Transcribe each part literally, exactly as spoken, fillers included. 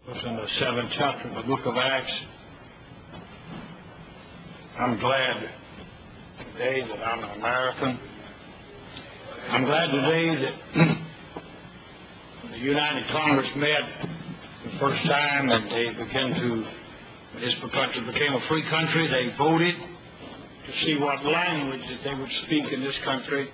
It's in the seventh chapter of the book of Acts. I'm glad today that I'm an American. I'm glad today that the United Congress met the first time and they began to, this country became a free country. They voted to see what language that they would speak in this country.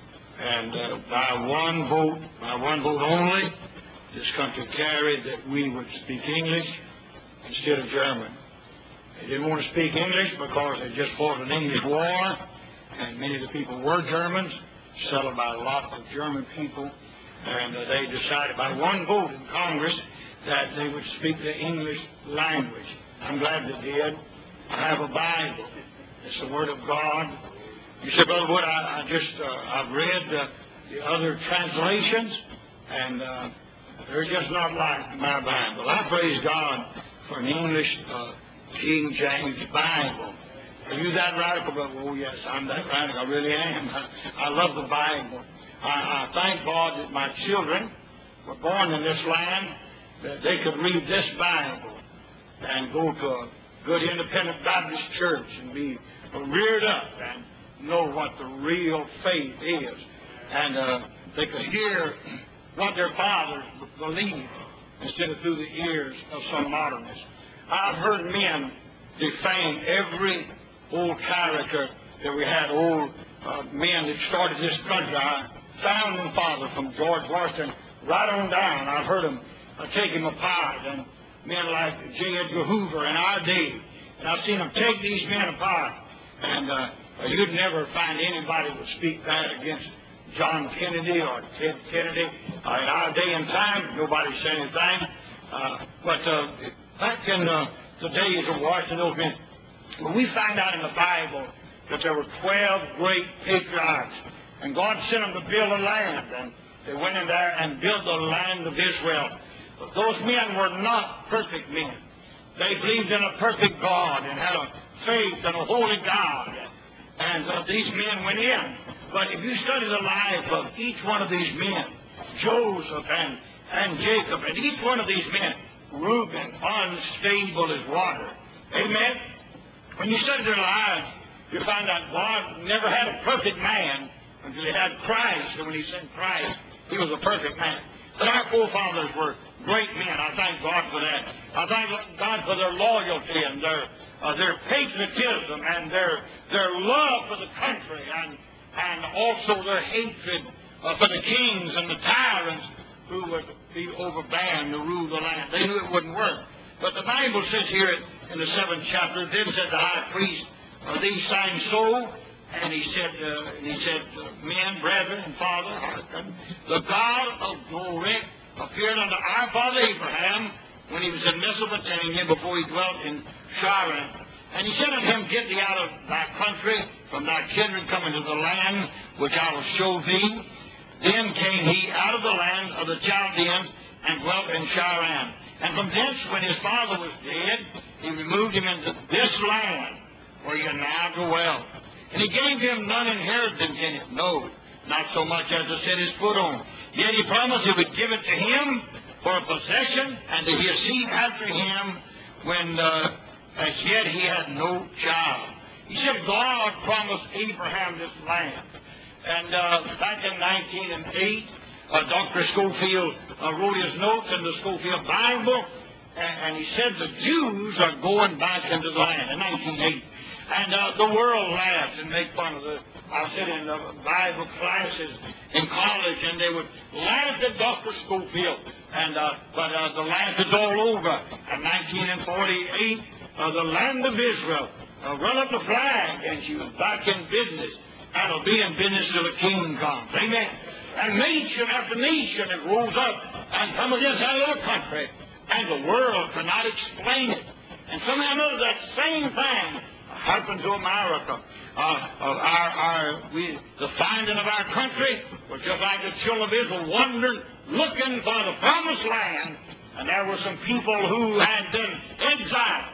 And uh, by one vote, by one vote only, this country carried that we would speak English instead of German. They didn't want to speak English because they just fought an English war, and many of the people were Germans, settled by a lot of German people, and uh, they decided by one vote in Congress that they would speak the English language. I'm glad they did. I have a Bible. It's the Word of God. You said, Brother Wood, I, I just, uh, I've read uh, the other translations, and uh, they're just not like my Bible. I praise God for an English uh, King James Bible. Are you that radical, brother? Oh, yes, I'm that radical. I really am. I, I love the Bible. I, I thank God that my children were born in this land, that they could read this Bible and go to a good independent Baptist church and be reared up and know what the real faith is. And uh, they could hear what their fathers believed instead of through the ears of some modernists. I've heard men defame every old character that we had, old uh, men that started this country, our founding father from George Washington right on down. I've heard them uh, take him apart, and men like J. Edgar Hoover in our day. And I've seen them take these men apart, and uh, you'd never find anybody would speak bad against John Kennedy or Ted Kennedy. Uh, in our day and time, nobody said anything. Uh, but uh, back in uh, the days of Washington, those men, when we find out in the Bible that there were twelve great patriarchs, and God sent them to build a land, and they went in there and built the land of Israel. But those men were not perfect men. They believed in a perfect God and had a faith in a holy God. And uh, these men went in. But if you study the life of each one of these men, Joseph and, and Jacob, and each one of these men, Reuben, unstable as water. Amen? When you study their lives, you find out God never had a perfect man until he had Christ. And when he sent Christ, he was a perfect man. But our forefathers were great men. I thank God for that. I thank God for their loyalty and their uh, their patriotism and their their love for the country, and and also their hatred uh, for the kings and the tyrants who would be overbearing to rule the land. They knew it wouldn't work. But the Bible says here in the seventh chapter, then said the high priest, uh, these signs so, and he said, uh, and he said, uh, men, brethren, and father, hearken, the God of glory appeared unto our father Abraham when he was in Mesopotamia before he dwelt in Charan. And he said unto him, get thee out of thy country, from thy kindred, come into the land which I will show thee. Then came he out of the land of the Chaldeans and dwelt in Charan. And from thence, when his father was dead, he removed him into this land where ye now dwell. And he gave him none inheritance in it, no, not so much as to set his foot on. Yet he promised he would give it to him for a possession, and to his seed after him, when uh, as yet he had no child. He said God promised Abraham this land. And uh, back in nineteen oh eight, uh, Doctor Schofield uh, wrote his notes in the Schofield Bible, and, and he said the Jews are going back into the land in nineteen oh eight. And uh, the world laughs and make fun of it. I sit in uh, Bible classes in college, and they would laugh at Doctor Schofield. And uh, but uh, the laugh is all over. In nineteen forty-eight, uh, the land of Israel uh, run up the flag, and she was back in business, and will be in business till the King comes. Amen. And nation after nation it rose up and come against that little country, and the world cannot explain it. And somehow or another, that same thing happened to America. Uh, of our, our, we, the finding of our country was just like the children of Israel wandering, looking for the promised land, and there were some people who had been exiled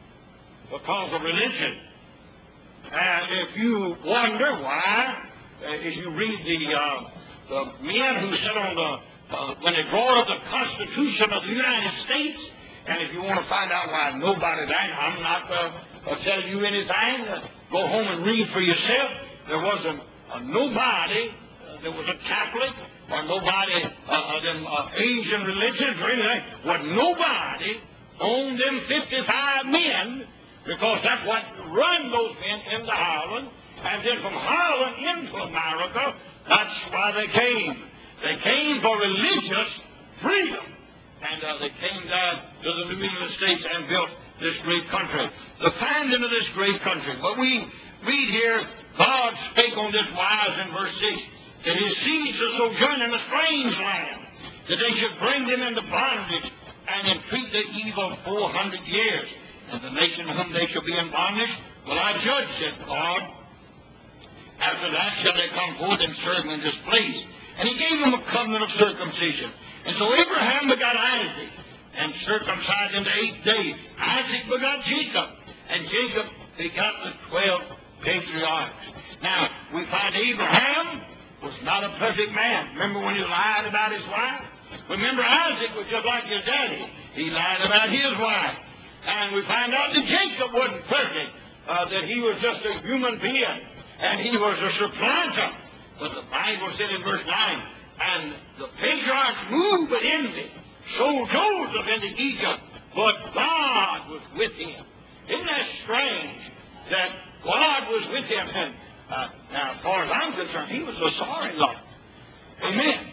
because of religion. And if you wonder why, uh, if you read the, uh, the men who sat on the, uh, when they brought up the Constitution of the United States, And if you want to find out why nobody died, I'm not uh, uh, telling you anything. Uh, go home and read for yourself. There wasn't uh, nobody uh, that was a Catholic or nobody uh, of them uh, Asian religions or anything. Was nobody on them fifty-five men, because that's what run those men into Holland. And then from Holland into America, that's why they came. They came for religious freedom. And uh, they came down to the New England states and built this great country. The founding of this great country. But we read here, God spake on this wise in verse six, that his seed shall sojourn in a strange land, that they should bring them into bondage and entreat their evil four hundred years. And the nation of whom they shall be in bondage will I judge, said God. After that shall they come forth and serve him in this place. And he gave them a covenant of circumcision. And so Abraham begot Isaac, and circumcised in the eighth day. Isaac begot Jacob, and Jacob begot the twelve patriarchs. Now, we find Abraham was not a perfect man. Remember when he lied about his wife? Remember, Isaac was just like his daddy. He lied about his wife. And we find out that Jacob wasn't perfect, uh, that he was just a human being, and he was a supplanter. But the Bible said in verse nine, and the patriarchs moved with envy, sold Joseph into Egypt, but God was with him. Isn't that strange that God was with him? And uh, now, as far as I'm concerned, he was a sorry Lord. Amen.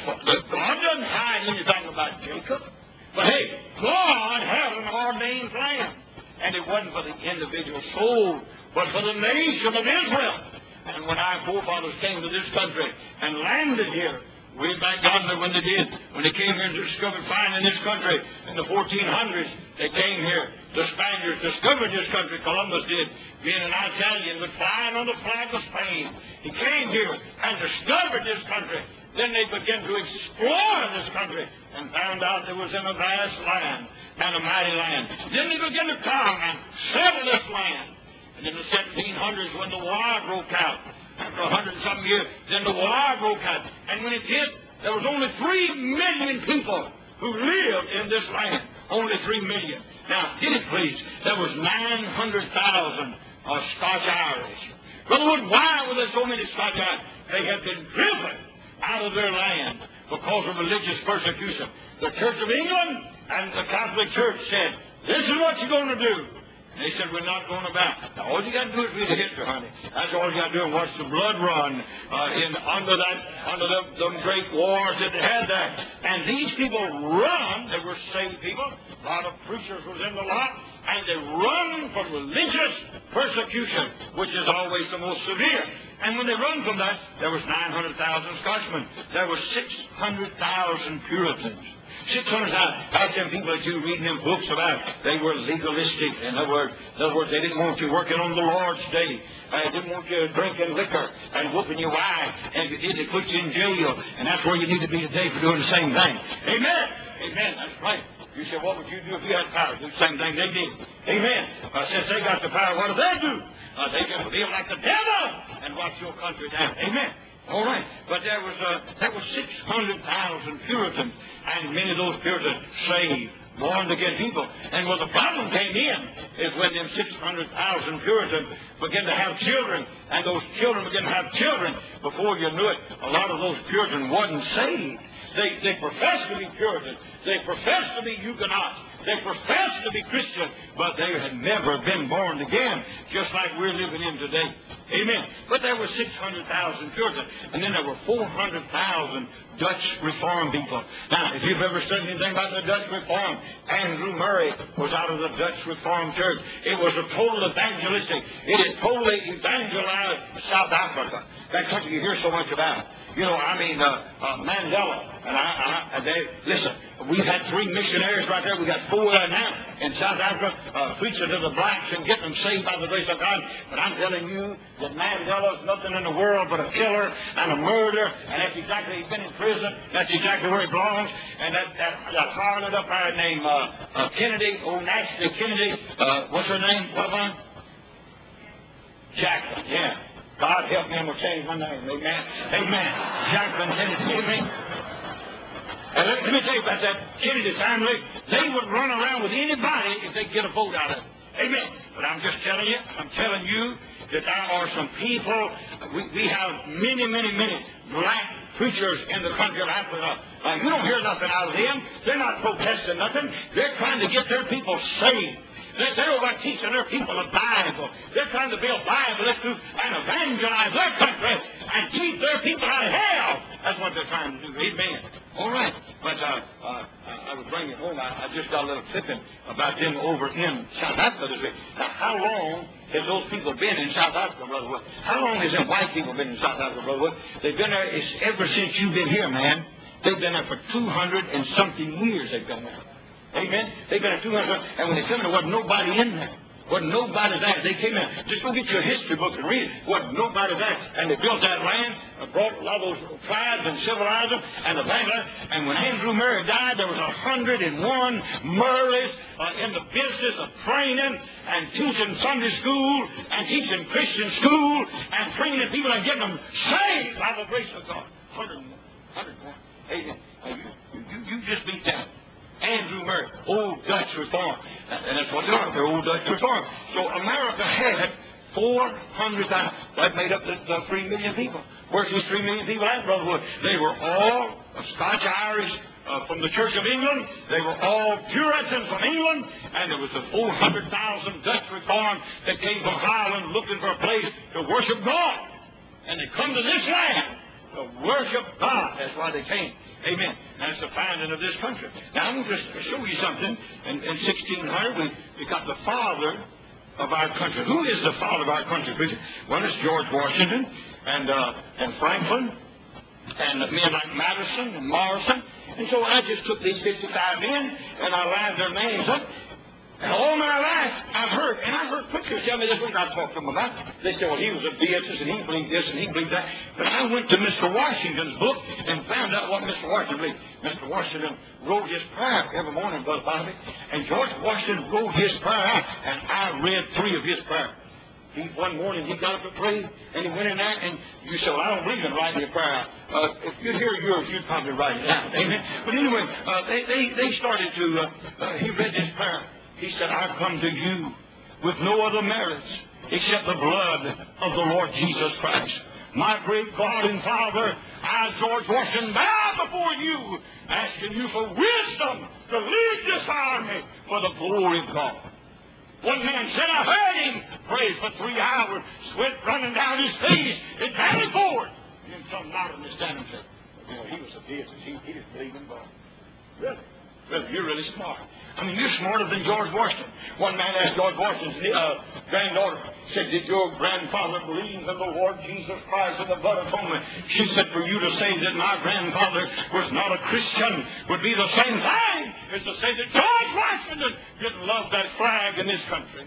God doesn't hide anything about Jacob. But hey, God had an ordained plan. And it wasn't for the individual soul, but for the nation of Israel. And when our forefathers came to this country and landed here, way back yonder when they did, when they came here and discovered finding this country in the fourteen hundreds, they came here. The Spaniards discovered this country, Columbus did, being an Italian, but flying on the flag of Spain. He came here and discovered this country. Then they began to explore this country and found out it was in a vast land and a mighty land. Then they began to come and settle this land. And in the seventeen hundreds, when the war broke out, after a hundred and something years, then the war broke out. And when it did, there was only three million people who lived in this land. Only three million. Now, get it please, there was nine hundred thousand uh, Scotch-Irish. Brother Wood, why were there so many Scotch-Irish? They had been driven out of their land because of religious persecution. The Church of England and the Catholic Church said, this is what you're going to do. And they said, we're not going to bow. Now, all you got to do is read the history, honey. That's all you got to do, and watch the blood run uh, in, under that, under the, them great wars that they had there. And these people run. They were saved people. A lot of preachers was in the lot. And they run from religious persecution, which is always the most severe. And when they run from that, there was nine hundred thousand Scotchmen. There were six hundred thousand Puritans. six hundred thousand. That's them people that you reading them books about. They were legalistic. In other words, in other words, they didn't want you working on the Lord's day. They didn't want you drinking liquor and whooping your wife. And if you did, they put you in jail. And that's where you need to be today for doing the same thing. Amen. Amen. That's right. You said, what would you do if you had power? Do the same thing they did. Amen. Uh, since they got the power, what do they do? Uh, they just live like the devil and watch your country down. Amen. All right. But there was uh, there was six hundred thousand Puritans, and many of those Puritans saved, born again people. And where the problem came in is when them six hundred thousand Puritans began to have children, and those children began to have children. Before you knew it, a lot of those Puritans wasn't saved. They, they professed to be Puritans. They professed to be Huguenots. They professed to be Christian, but they had never been born again, just like we're living in today. Amen. But there were six hundred thousand Puritans, and then there were four hundred thousand Dutch Reformed people. Now, if you've ever studied anything about the Dutch Reformed, Andrew Murray was out of the Dutch Reformed Church. It was a total evangelistic. It had totally evangelized South Africa, that country you hear so much about. You know, I mean, uh, uh, Mandela, and I, I, they, listen, we've had three missionaries right there. We got four there now in South Africa, uh, preaching to the blacks and getting them saved by the grace of God. But I'm telling you that Mandela's nothing in the world but a killer and a murderer, and that's exactly, he's been in prison. That's exactly where he belongs. And that, that, that harlot up there named uh, uh, Kennedy, oh, Nasty Kennedy, uh, what's her name? What was her? Jacqueline, yeah. God help me, I'm going to change my name. Amen. Amen. Jacqueline Kennedy. Amen. And let, let me tell you about that Kennedy family. They would run around with anybody if they get a vote out of it. Amen. But I'm just telling you, I'm telling you that there are some people, we, we have many, many, many black preachers in the country of Africa. Uh, you don't hear nothing out of them. They're not protesting nothing. They're trying to get their people saved. They're, they're over teaching their people the Bible. They're trying to build Bible issues and evangelize their country and keep their people out of hell. That's what they're trying to do. Amen. All right. But uh, uh, I was bringing home, I, I just got a little clipping about them over in South Africa. Now, how long have those people been in South Africa, Brother Wood? How long has them white people been in South Africa, Brother Wood? They've been there it's ever since you've been here, man. They've been there for two hundred and something years they've been there. Amen? They've been there two hundred, and when they come in, there wasn't nobody in there. Wasn't nobody there. They came in. Just go get your history book and read it. Wasn't nobody there. And they built that land, and brought a lot of those tribes and civilized them, and the Bangla. And when Andrew Murray died, there was a hundred and one Murrays uh, in the business of training and teaching Sunday school and teaching Christian school and training people and getting them saved by the grace of God. Hundred and one. Hundred and one. Amen. Now, you, you, you just beat that. Andrew Murray, Old Dutch Reform. And that's what they are. They're Old Dutch Reform. So America had four hundred thousand. That made up the, the three million people. Where's these three million people at, Brother Wood? They were all Scotch-Irish uh, from the Church of England. They were all Puritans from England. And there was the four hundred thousand Dutch Reform that came from Holland looking for a place to worship God. And they come to this land to worship God. That's why they came. Amen. That's the founding of this country. Now, I'm going to show you something. In, in sixteen hundred, we, we got the father of our country. Who is the father of our country, preacher? Well, it's George Washington and, uh, and Franklin and men like Madison and Morrison. And so I just took these fifty-five men and I lined their names up. And all my life, I've heard, and I heard preachers tell me this week, I talked to them about it. They said, well, he was a deist, and he believed this, and he believed that. But I went to Mister Washington's book and found out what Mister Washington believed. Mister Washington wrote his prayer every morning, Brother Bobby, and George Washington wrote his prayer out, and I read three of his prayers. He, one morning, he got up to pray, and he went in there, and you said, well, I don't believe in writing your prayer out. Uh, if you hear yours, you'd probably write it out. Amen? But anyway, uh, they, they, they started to, uh, uh, he read this prayer. He said, I come to you with no other merits except the blood of the Lord Jesus Christ. My great God and Father, I, George Washington, bow before you, asking you for wisdom to lead this army for the glory of God. One man said, I heard him pray for three hours, sweat running down his face, it barely poured. And then some modern standing said, well, he was a deist. He, he didn't believe in God. Really? Really, you're really smart. I mean, you're smarter than George Washington. One man asked George Washington's uh, granddaughter, said, did your grandfather believe in the Lord Jesus Christ and the blood atonement? She said, for you to say that my grandfather was not a Christian would be the same thing as to say that George Washington didn't love that flag in this country.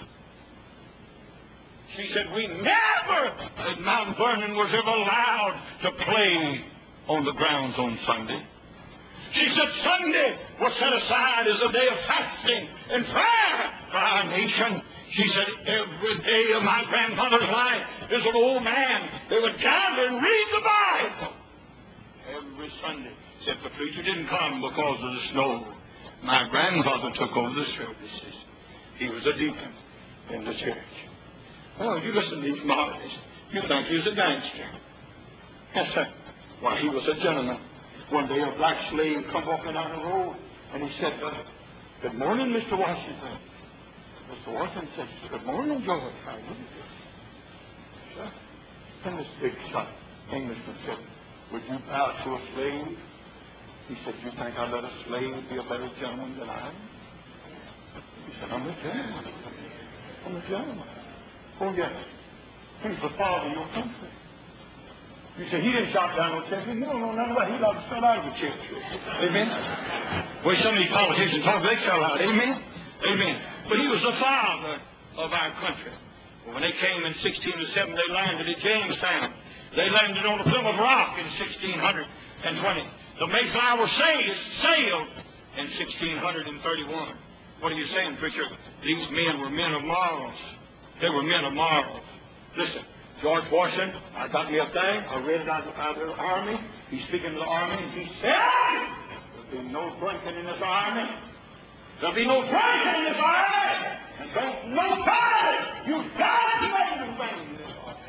She said, we never at Mount Vernon was ever allowed to play on the grounds on Sunday. She said Sunday was set aside as a day of fasting and prayer for our nation. She said every day of my grandfather's life, as an old man, they would gather and read the Bible. Every Sunday. Except the preacher didn't come because of the snow. My grandfather took over the services. He was a deacon in the church. Oh, you listen to these modernists. You think he was a gangster. Yes, sir. Why, he was a gentleman. One day a black slave come walking down the road, and he said, uh, good morning, Mister Washington. Mister Washington said, good morning, George. How are you? Sir. And this big shot Englishman said, would you bow to a slave? He said, you think I'd let a slave be a better gentleman than I am? He said, I'm a gentleman. I'm a gentleman. Oh, yes. He's the father of your country. You say, he didn't chop down no church. You don't know nothing about it. He loved to sell out of the church. Amen? Well, some of these politicians talk, they sell out. Amen? Amen. But he was the father of our country. Well, when they came in sixteen oh seven, they landed at Jamestown. They landed on the Plymouth Rock in sixteen twenty. The Mayflower sailed in sixteen thirty-one. What are you saying, preacher? These men were men of morals. They were men of morals. Listen. George Washington, I got me a thing, I read it out of the army. He's speaking to the army, and he said, There'll be no drinking in this army. There'll be no drinking in this army. And don't nobody, you got to make the thing in this army.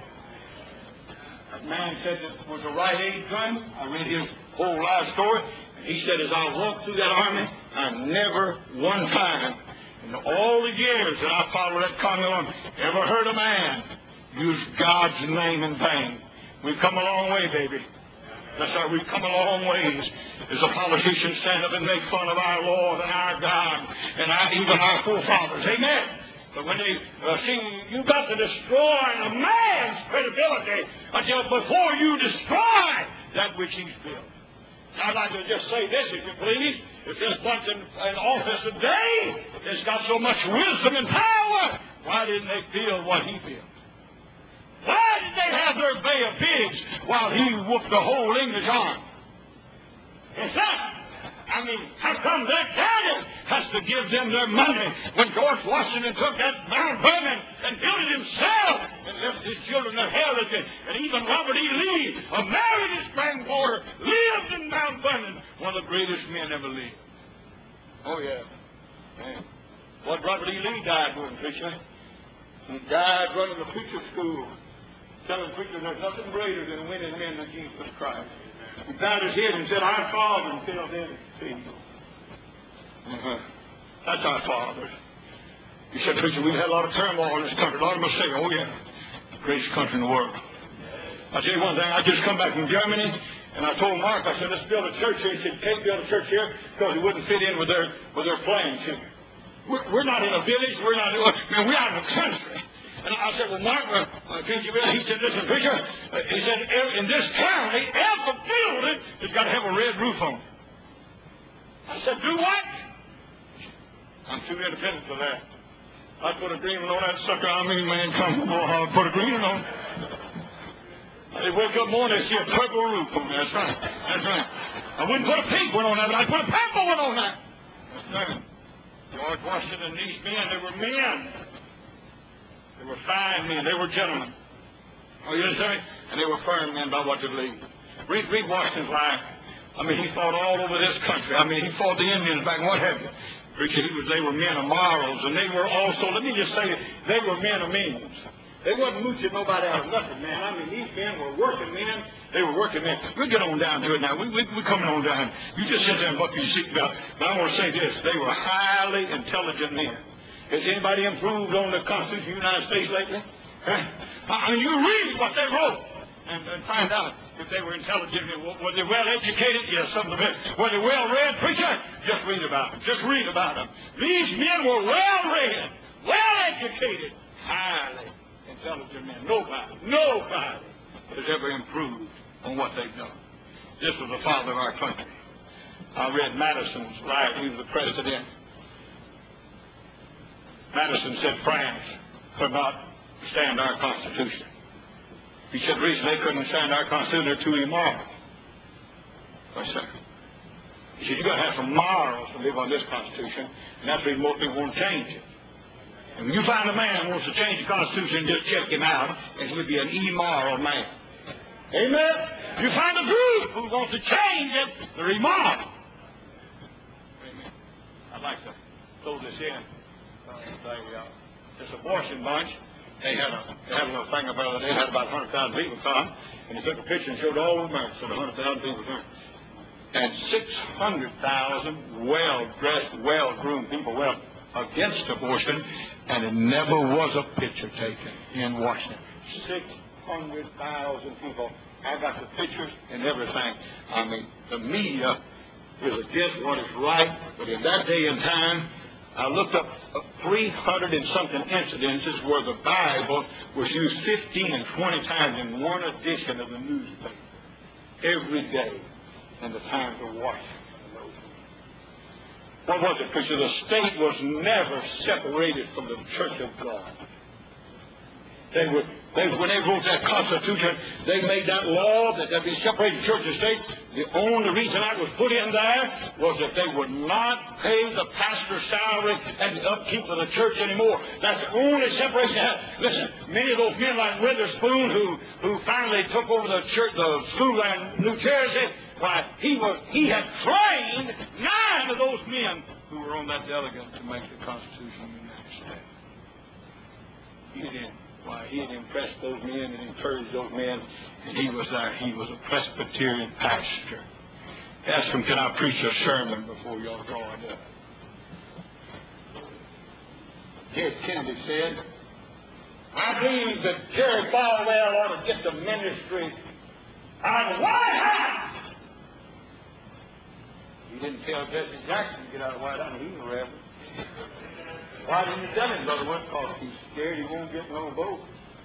That man said that was a right age gun. I read his whole life story. And he said, as I walked through that army, I never one time in all the years that I followed that Continental ever heard a man use God's name in vain. We've come a long way, baby. That's right, we've come a long ways. As a politician stand up and make fun of our Lord and our God and our, even our forefathers. Amen. But when they uh, see, you've got to destroy a man's credibility until before you destroy that which he's built. I'd like to just say this, if you please. If this bunch in, in office today has got so much wisdom and power, why didn't they build what he built? Why did they have their Bay of Pigs while he whooped the whole English army? It's that. I mean, how come that daddy has to give them their money when George Washington took that Mount Vernon and built it himself and left his children their heritage? And even Robert E. Lee, a married his granddaughter, lived in Mount Vernon, one of the greatest men ever lived. Oh, yeah. Man. What Robert E. Lee died doing, preacher? He died running the preacher school, telling preachers there's nothing greater than winning men to Jesus Christ. He bowed his head and said, our Father, and fell down and said, uh-huh. That's our Father. He said, preacher, we've had a lot of turmoil in this country, a lot of mistakes. Oh, yeah. The greatest country in the world. I'll tell you one thing. I just come back from Germany, and I told Mark, I said, let's build a church here. He said, can't build a church here because it wouldn't fit in with their, with their plans here. We're, we're not in a village. We're not, man, we're out in the country. And I said, well, Mark, uh, uh, can't you build? He said, listen, preacher, uh, he said, in this town, every building has got to have a red roof on it. I said, do what? I'm too independent for that. I'd put a green one on that sucker. I mean, man, come on, I'd put a green one on. They wake up morning and see a purple roof on there. That's right. That's right. I wouldn't put a pink one on that, but I'd put a purple one on that. That's right. George Washington and these men, they were men. They were fine men. They were gentlemen. Oh, you understand me? And they were firm men by what they believed. Read, read Washington's life. I mean, he fought all over this country. I mean, he fought the Indians back and what have you. Preacher, he was, they were men of morals, and they were also, let me just say, they were men of means. They wasn't mooching nobody out of nothing, man. I mean, these men were working men. They were working men. We'll get on down to it now. We, we, we're coming on down. You just sit there and buckle your seatbelt. But I want to say this. They were highly intelligent men. Has anybody improved on the Constitution of the United States lately? Huh? I mean, you read what they wrote and, and find out if they were intelligent. Were they well educated? Yes, some of them. Were they well read? Preacher, just read about them. Just read about them. These men were well read, well educated, highly intelligent men. Nobody, nobody has ever improved on what they've done. This was the father of our country. I read Madison's life. He was the president. Madison said France could not stand our Constitution. He said the reason they couldn't stand our Constitution, they're too immoral. Yes, sir. He said, you've got to have some morals to live on this Constitution, and that's the reason most people won't change it. And when you find a man who wants to change the Constitution, just check him out, and he'll be an immoral man. Amen? You find a group who wants to change it, they're immoral. Amen. I'd like to throw this in. They, uh, this abortion bunch, they had a they had a little thing about it. They had about one hundred thousand people come, and they took a picture and showed all the Americans, so the one hundred thousand people come. And six hundred thousand well-dressed, well-groomed people went against abortion, and it never was a picture taken in Washington. six hundred thousand people. I got the pictures and everything. I mean, the media is against what is right, but in that day and time, I looked up three hundred and something incidences where the Bible was used fifteen and twenty times in one edition of the newspaper. Every day in the times of Washington. What was it? Because the state was never separated from the Church of God. They were, they, when they wrote that Constitution, they made that law that there be separated church and state. The only reason that was put in there was that they would not pay the pastor's salary and the upkeep of the church anymore. That's the only separation they had. Listen, many of those men like Witherspoon who, who finally took over the church, the school in New Jersey, Why, he was he had trained nine of those men who were on that delegate to make the Constitution of the United States. He had, why, he had impressed those men and encouraged those men, and he was there. He was a Presbyterian pastor. Asked him, can I preach a sermon before y'all draw it up? Ted Kennedy said, I believe that Jerry Falwell ought to get the ministry out of the White House. He didn't tell Jesse Jackson to get out of the White House. He was a rebel. Why didn't he tell him, Brother Wood? Because he's scared he won't get no vote.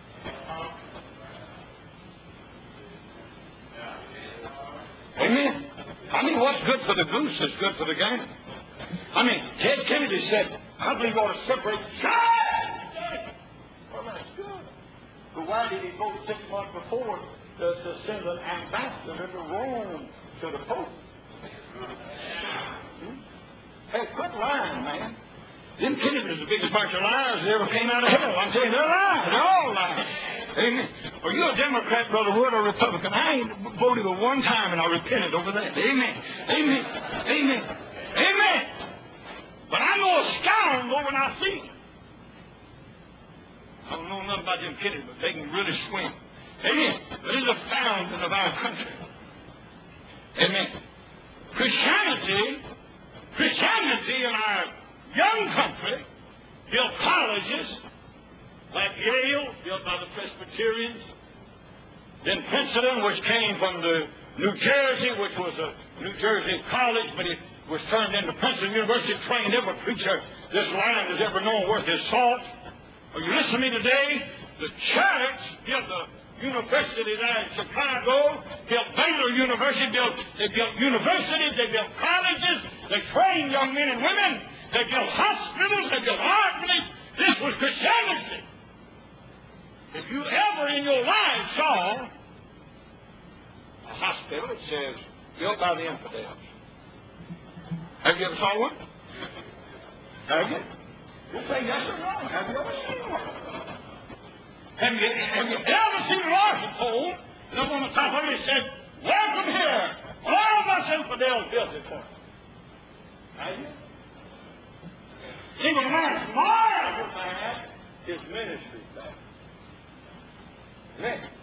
Amen. I mean, what's good for the goose is good for the gander. I mean, Ted Kennedy said, I believe we ought to separate church. Well, that's good. But why did he vote six months before to, to send an ambassador to Rome to the Pope? Hmm? Hey, quit lying, man. Them Kennedys are the biggest bunch of liars that ever came out of hell. I'm telling you, they're lying. They're all lying. Amen. Are you a Democrat, Brother Wood, or a Republican? I ain't voted but one time, and I repented over that. Amen. Amen. Amen. Amen. But I know a scoundrel when I see him. I don't know nothing about them Kennedys, but they can really swim. Amen. But it's the founding of our country. Amen. Christianity, Christianity in our young country built colleges like Yale, built by the Presbyterians, then Princeton, which came from the New Jersey, which was a New Jersey college, but it was turned into Princeton University, trained every preacher this land has ever known worth his salt. Are you listening to me today? The church built the university there in Chicago, built Baylor University, built, they built universities, they built colleges, they trained young men and women, they built hospitals, they built orphanages. This was Christianity. If you ever in your life saw a hospital, it says, built by the infidels. Have you ever saw one? Have you? You say yes or no. Have you ever seen one? Have you, have you ever seen an orphan's home? And up on the top of it, it said, welcome here. All of us infidels built it for you. Have you? See, when a man's morals are bad, his ministry's bad. Amen.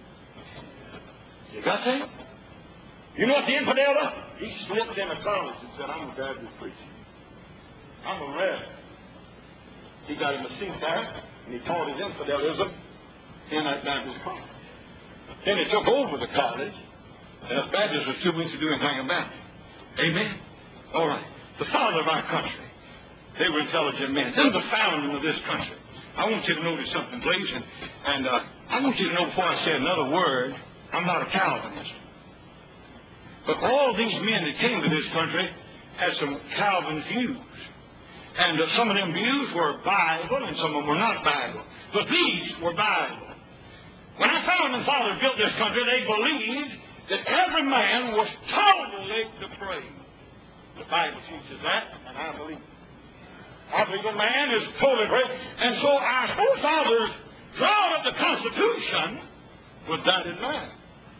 You got that? You know what the infidel does? He slipped into college and said, I'm a Baptist preacher. I'm a reverend. He got him a seat there, and he taught his infidelism in that Baptist college. Then he took over the college, and us Baptists was too weak to do anything about it. Amen? All right. The father of our country, they were intelligent men. They're the founding of this country. I want you to notice something, please, and, and uh, I want you to know before I say another word, I'm not a Calvinist. But all these men that came to this country had some Calvin views. And uh, some of them views were Bible, and some of them were not Bible. But these were Bible. When our founding fathers built this country, they believed that every man was totally depraved. The Bible teaches that, and I believe it. I believe a man is totally depraved. And so our forefathers drawn up the Constitution with that in mind.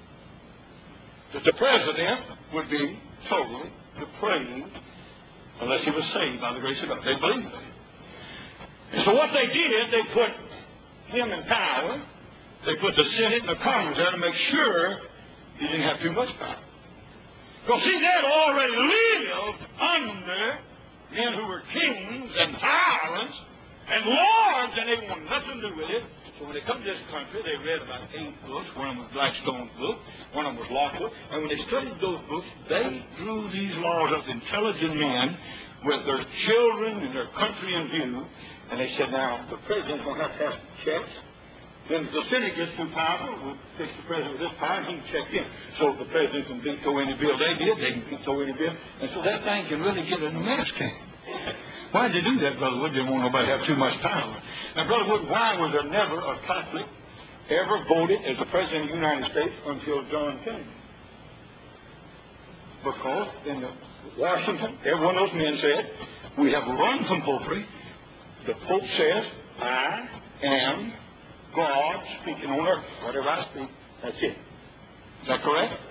That the president would be totally depraved unless he was saved by the grace of God. They believed that. And so what they did, they put him in power. They put the Senate and the Congress there to make sure he didn't have too much power. Because see, they had already lived under men who were kings and tyrants and lords, and they wanted nothing to do with it. So when they come to this country, they read about eight books. One of them was Blackstone's book. One of them was Lockwood. And when they studied those books, they drew these laws up, intelligent men with their children and their country in view. And they said, now, the president's going to have to have checks. Then if the Senate gets too powerful, we'll fix the president with this power, and he can check in. So if the president can veto any bill they did, they can veto any bill. And so that thing can really get in the mess can. Why'd they do that, Brother Wood? Didn't want nobody to have too much power. Now, Brother Wood, why was there never a Catholic ever voted as the President of the United States until John Kennedy? Because in the Washington, every one of those men said, we have run from popery. The Pope says, I am God speaking on earth. Whatever I speak, that's it. Is that correct?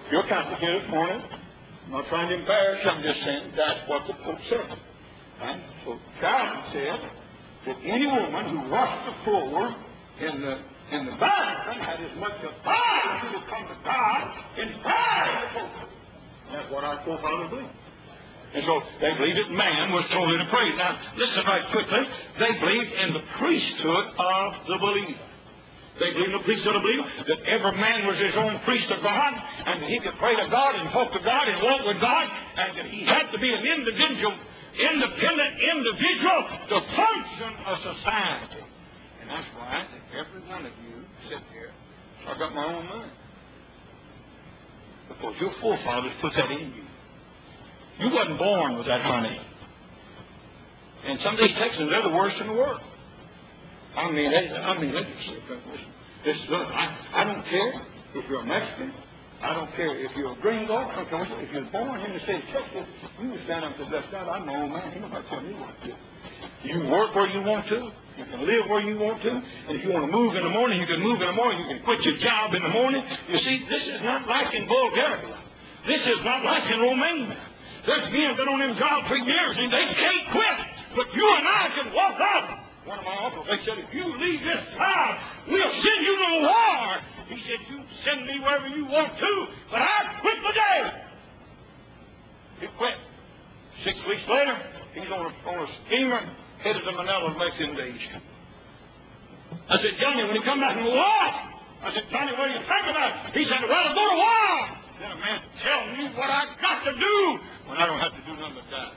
You're Catholic here this morning. I'm not trying to embarrass you. I'm just saying that's what the Pope said. And so Calvin said that any woman who washed the floor in the in the Vatican had as much authority to come to God in prayer. That's what our forefathers believed. And so they believed that man was totally to praise. Now, listen right quickly. They believed in the priesthood of the believer. They believed in the priesthood of the believer, that every man was his own priest of God, and that he could pray to God and talk to God and walk with God, and that he had to be an individual, independent individual to function a society. And that's why every one of you sit here. I've got my own mind. Because your forefathers put that in you. You wasn't born with that honey. And some of these Texans, they're the worst in the world. I mean, they, I mean, this, look, I, I don't care if you're a Mexican. I don't care if you're a gringo. I don't care if you're born in the state of Texas. You can stand up to the left side. I'm my old man. Ain't nobody telling me what to do. You work where you want to. You can live where you want to. And if you want to move in the morning, you can move in the morning. You can quit your job in the morning. You see, this is not like in Bulgaria. This is not like in Romania. There's men been on them jobs for years and they can't quit. But you and I can walk up. One of my uncles, they said, if you leave this town, we'll send you to war. He said, you send me wherever you want to, but I quit today. He quit. Six weeks later, he's on a, on a steamer headed to Manila the next invasion. I said, Johnny, when he come back from the war, I said, Johnny, what do you think about it? He said, well, I'll go to war. Then a man tell me what I got to do when I don't have to do nothing but die.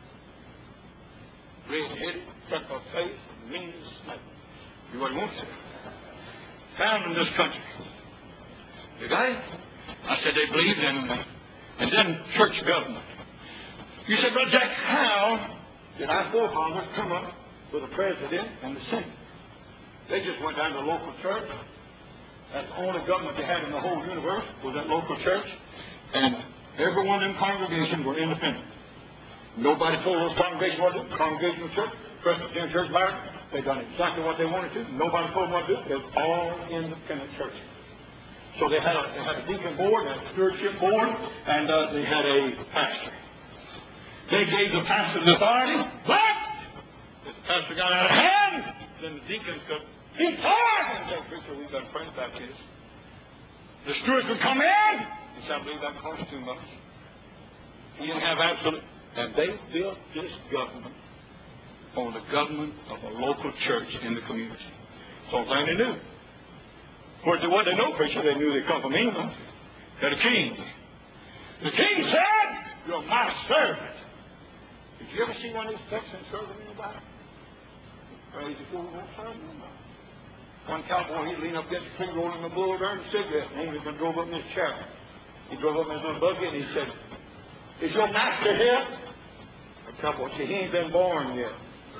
Red-headed, freckle face, mean as snake. Do what he wants to. Found in this country. Did I? I said they believed in uh, and then church government. You said, Brother Jack, how did our forefathers come up with the president and the Senate? They just went down to the local church. That's the only government they had in the whole universe was that local church. And every one of them congregations were independent. Nobody told those congregations what to do. Congregational church, Presbyterian church, Bible, they done exactly what they wanted to. Nobody told them what to do. They were all independent churches. So they had a, they had a deacon board, they had a stewardship board, and uh, they had a pastor. They gave the pastor the authority, but if the pastor got out of hand, then the deacons could be hard and say, preacher, we've got friends back here. The steward would come in. He said, I believe that costs too much. He didn't have absolute. And they built this government on the government of a local church in the community. So all they knew. What they, what they know, preacher, they knew they come from England. They're the king. The king said, you're my servant. Did you ever see one of these Texans serving anybody? Crazy fool won't serve nobody. One cowboy, he'd lean up against the tree, rolling a bull during a cigarette, and he drove up in his chair. He drove up in his little buggy, and he said, is your master here? The cowboy said, he ain't been born yet.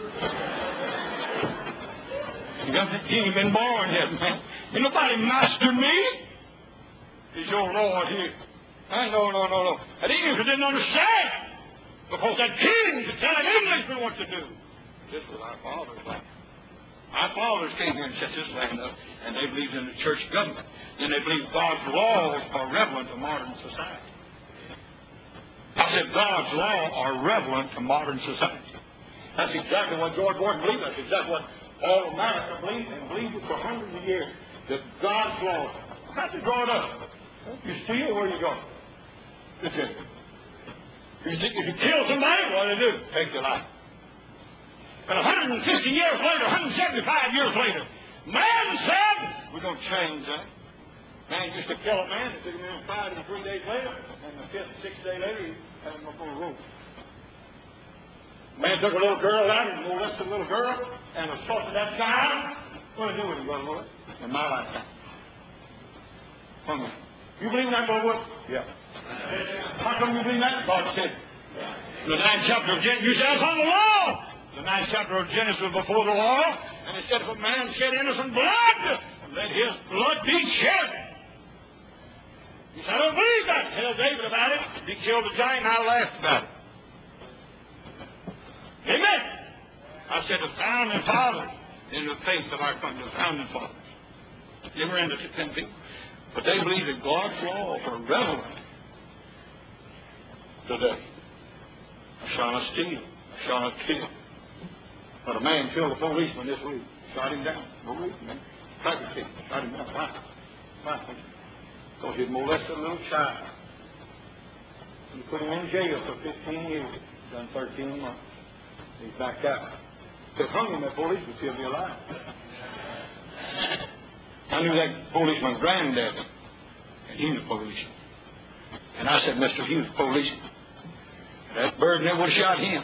He ain't been born yet, man. Ain't nobody mastered me. Is your Lord here? I no, no, no, no. And English didn't understand. Because that king could tell an Englishman what to do. This was our fathers' land. Our fathers came here and set this land up, and they believed in the church government. And they believed God's laws are relevant to modern society. I said God's laws are relevant to modern society. That's exactly what George Washington believed. That's exactly what all America believed, and believed it for hundreds of years. That God's laws. How'd you draw it up? You steal, where you go? It's it. If you, if you kill somebody, what do they do? Take your life. And one hundred fifty years later, one hundred seventy-five years later, man said, we're going to change that. Man used to kill a man, they took him in and fired him three days later, and the fifth, sixth day later, he had him up on a rope. Man took a little girl out and molested a little girl and assaulted that child. What did he do with him, Brother Lord? In my lifetime. Hungry. You believe in that, Brother Wood? Yeah. How come you believe that? God said. In the ninth chapter of Genesis, you said it's on the law. The ninth chapter of Genesis was before the law, and it said if a man shed innocent blood, let his blood be shed. He said, I don't believe that. Tell David about it. He killed the giant, and I laughed about it. Amen. I said the founding fathers in the faith of our country, the founding fathers. You ever into ten people? But they believe that God's laws are relevant today. I shall not steal. I shall not kill. But a man killed a policeman this week. Shot him down. Policeman. Traffic ticket. Shot him down. Why? Why? Because he'd molested a little child. You put him in jail for fifteen years. Done thirteen months. He's back out. If they hung him, that policeman would still be alive. I knew that policeman's granddaddy, and he was a policeman. And I said, Mister, he was a policeman. That bird never would have shot him.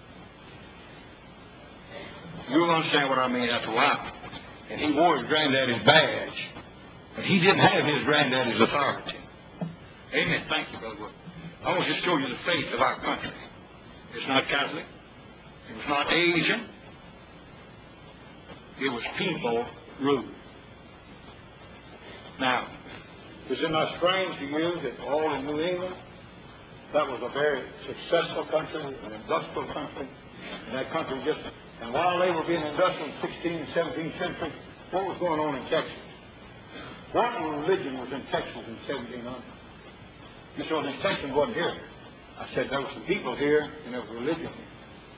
You'll understand what I mean after a while. And he wore his granddaddy's badge, but he didn't have his granddaddy's authority. Amen. Thank you, Brother Wood. I want to show you the faith of our country. It's not Catholic. It was not Asian. It was people ruled. Now, is it not strange to you that all in New England, that was a very successful country, an industrial country, and that country just, and while they were being industrial in the sixteenth and seventeenth century, what was going on in Texas? What religion was in Texas in seventeen hundred? You saw the distinction wasn't here. I said there were some people here, and there was religion here.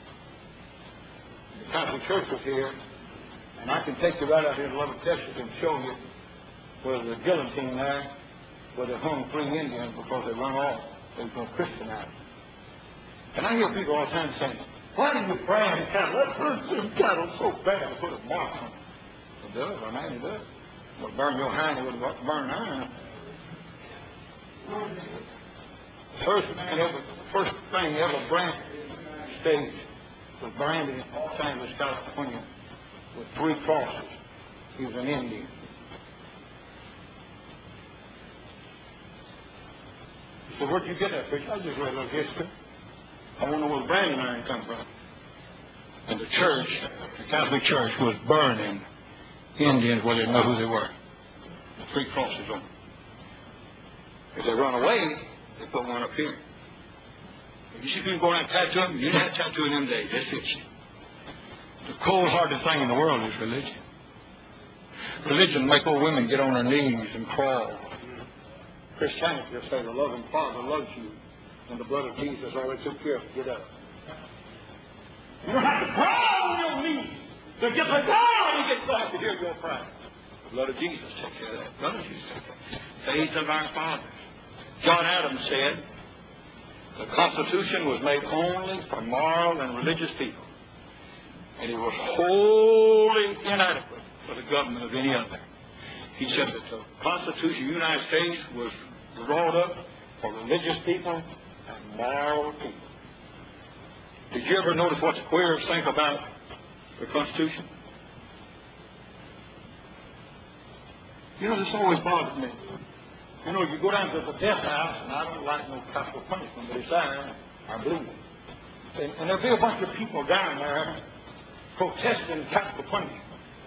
The Catholic Church was here, and I can take you right out here to Lubbock, Texas, and show you where the guillotine there, where they hung three Indians because they run off. They were going to Christianize. And I hear people all the time saying, why do you pray in cattle? That person cattle so bad to put a mark on it. It does, I mean, it does. Well, burn your hand, it would burn iron. First man ever, first thing ever branded stage was branded in Los Angeles, California, with three crosses. He was an Indian. So where'd you get that picture? I just read a little history. I want to know where the branding iron come from. And the church, the Catholic Church, was burning Indians where they didn't know who they were. The three crosses on them. If they run away, they put one up here. If you see people going out and tattoo them, you didn't have to tattoo in them days. They fix you. The cold-hearted thing in the world is religion. Religion make old women get on their knees and crawl. Christianity just say the loving Father loves you, and the blood of Jesus always took care of it. Get up. You don't have to crawl on your knees to get the God and get back to hear your prayer. The blood of Jesus takes care of that. The blood of Jesus takes care of that. Faith of our fathers. John Adams said, the Constitution was made only for moral and religious people, and it was wholly inadequate for the government of any other. He said that the Constitution of the United States was wrought up for religious people and moral people. Did you ever notice what the queers think about the Constitution? You know, this always bothered me. You know, you go down to the death house, and I don't like no capital punishment, but it's there, I believe it. And, and there'll be a bunch of people down there protesting capital punishment.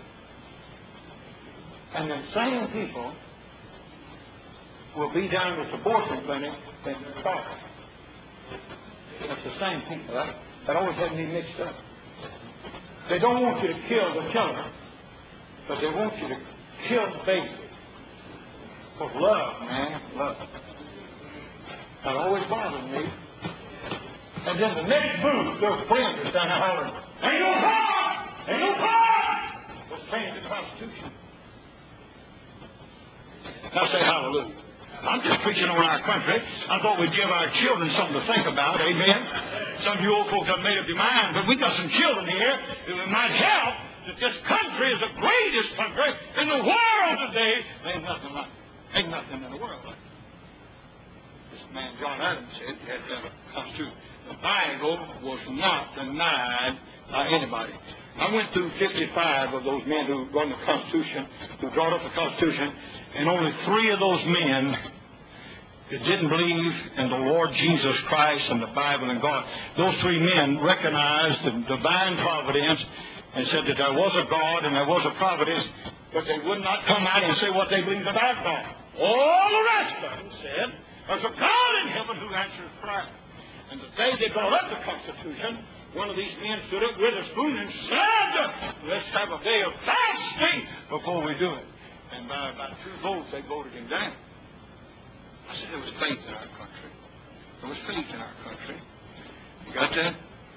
And then same people will be down at the abortion clinic in the car. That's the same people. That, that always had me mixed up. They don't want you to kill the killer, but they want you to kill the baby. For love, man, love. That always bothered me. And then the next move, their friends are down there hollering, ain't no harm! Ain't no harm! Let's change the Constitution. Now say hallelujah. I'm just preaching on our country. I thought we'd give our children something to think about. Amen. Some of you old folks have made up your mind, but we got some children here who might help that this country is the greatest country in the world today. There ain't nothing like it. Ain't nothing in the world like it. This man John Adams said he had to have a Constitution. The Bible was not denied by anybody. I went through fifty-five of those men who wrote the Constitution, who brought up the Constitution, and only three of those men that didn't believe in the Lord Jesus Christ and the Bible and God. Those three men recognized the divine providence and said that there was a God and there was a providence, but they would not come out and say what they believed about God. All the rest of them said, there's a God in heaven who answers prayer. And the day they brought up the Constitution, one of these men stood up with a spoon and said, let's have a day of fasting before we do it. and by about two votes, they voted him down. I said there was faith in our country. There was faith in our country. You got that?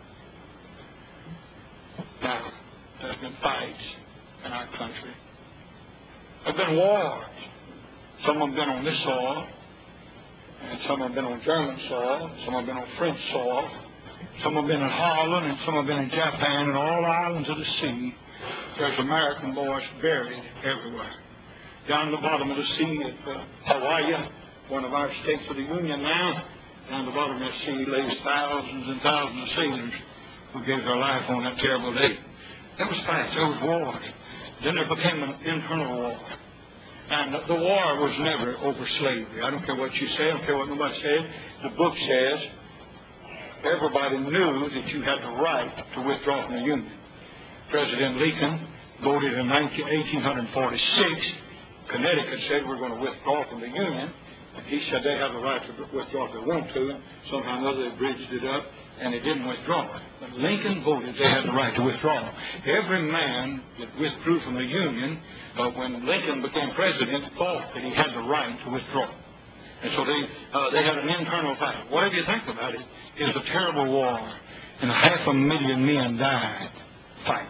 Now, there's been fights in our country. There have been wars. Some have been on this soil, and some have been on German soil, some have been on French soil, some have been in Holland, and some have been in Japan, and all islands of the sea. There's American boys buried everywhere. Down the bottom of the sea at uh, Hawaii, one of our states of the Union now, down the bottom of the sea lays thousands and thousands of sailors who gave their life on that terrible day. There was fights, there was wars. Then there became an internal war. And the war was never over slavery. I don't care what you say, I don't care what nobody says. The book says everybody knew that you had the right to withdraw from the Union. President Lincoln voted in eighteen forty-six. Connecticut said we're going to withdraw from the Union. And he said they have the right to withdraw if they want to. And somehow or other they bridged it up, and they didn't withdraw. But Lincoln voted they had the right to withdraw. Every man that withdrew from the Union, uh, when Lincoln became president, thought that he had the right to withdraw. And so they uh, they had an internal fight. Whatever you think about it, it was a terrible war, and half a million men died fighting.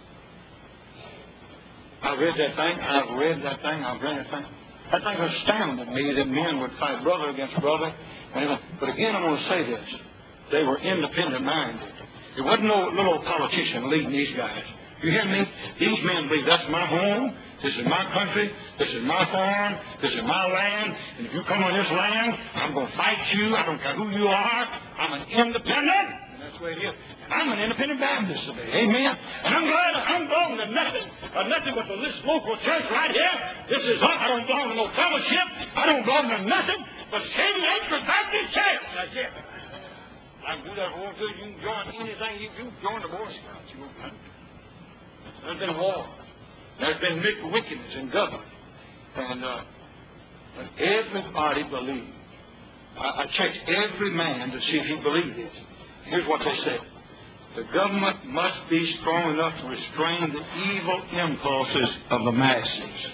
I read that thing, I've read that thing, I've read that thing. That thing astounded me that men would fight brother against brother. But again, I want to say this. They were independent-minded. It wasn't no little politician leading these guys. You hear me? These men believe that's my home, this is my country, this is my farm, this is my land, and if you come on this land, I'm going to fight you. I don't care who you are. I'm an independent. And that's the way it is. I'm an independent Baptist today. Amen. And I'm glad I'm belong to nothing, uh, nothing but to this local church right here. This is I don't belong to no fellowship. I don't belong to nothing but Saint Andrew Baptist Church. That's it. I can do that whole good. You can join anything. You can join the Boy Scouts. You won't. There's been war. There's been wickedness in government. And uh, everybody believed. I, I checked every man to see if he believed this. Here's what they said. The government must be strong enough to restrain the evil impulses of the masses.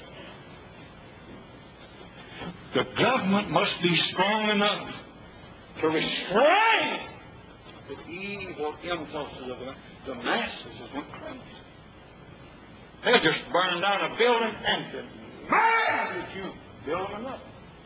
The government must be strong enough to restrain the evil impulses of the, the masses that went crazy. They just burned down a building and demand that you build another.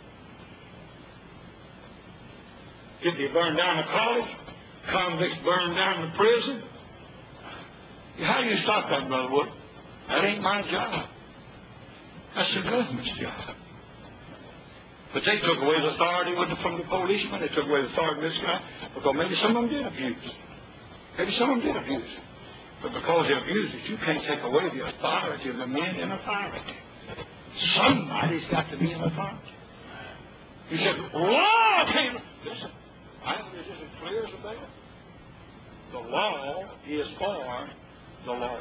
Did they burn down the college? Convicts burned down the prison? How do you stop that, Brother Wood? That ain't my job. That's the government's job. But they took away the authority from the policeman. They took away the authority from this guy because maybe some of them did abuse. Maybe some of them did abuse. But because they abused it, you can't take away the authority of the men in authority. Somebody's got to be in authority. You said, law can't... Listen, I think this is as clear as a bell. The law is for the laws.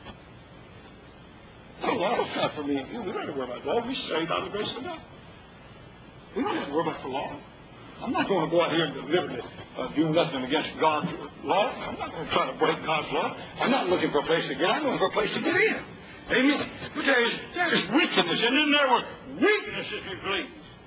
The law's not for me and you. We don't have to worry about the law. We saved by the grace of God. We don't have to worry about the law. I'm not going to go out here and deliberately uh, do nothing against God's law. I'm not going to try to break God's law. I'm not looking for a place to get out. I'm looking for a place to get in. Amen. But there is, there is wickedness, and then there were weaknesses, we believe.